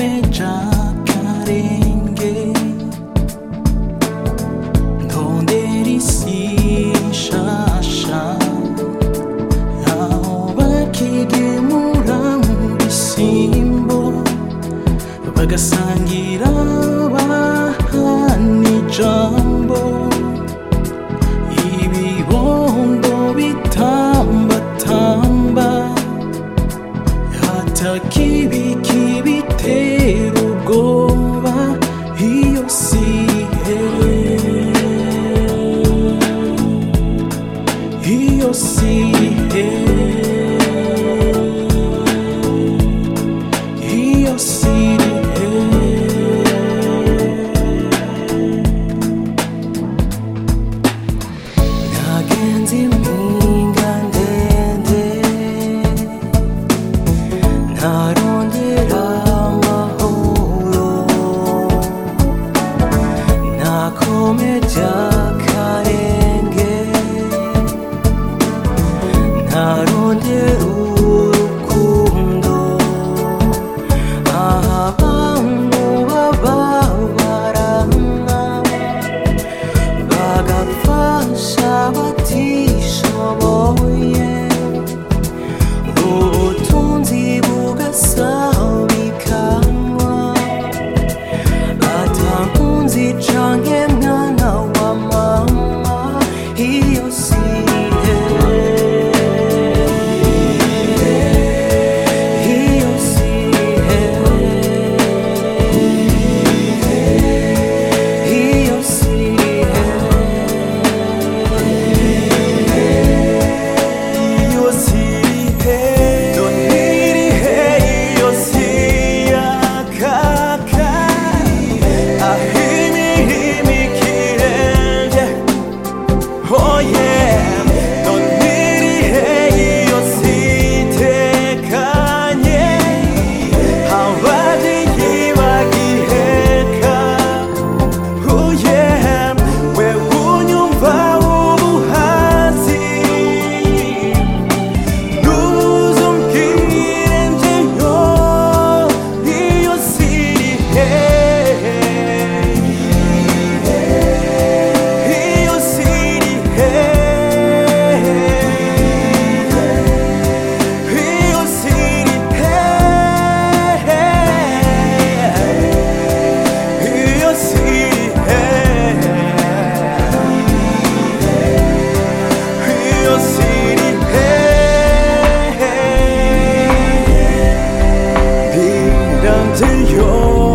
nakomeja karenge ndondera isi nshasha aho bakigemura mu bisimbo bagasangira bahana ijambo ibibondo bitambatamba hatakibi kibitera ubwoba iyo sihe iyo sihe iyo sihe nagenze impinga ndende ntarondera amahoro nakomeja karenge ntarondera urukundo abantu bababarana bagafasha batishoboye ubutunzi bugasabikanwa atankunzi canke mwana wa mama iyo sihe iyo sihe iyo sihe iyo sihe donirihe iyo siya kaka ahimihimikirenge oh yeah donirihe iyo sitekanye abadiyi bagiheka oh yeah we unyumva ubuhazi nuzumbwire njeyo iyo sihe iyo sihe iyo sihe iyo sihe iyo sihe biranzeyo